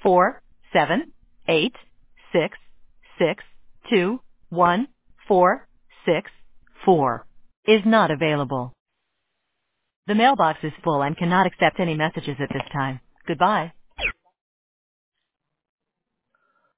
47866214664 is not available. The mailbox is full and cannot accept any messages at this time. Goodbye.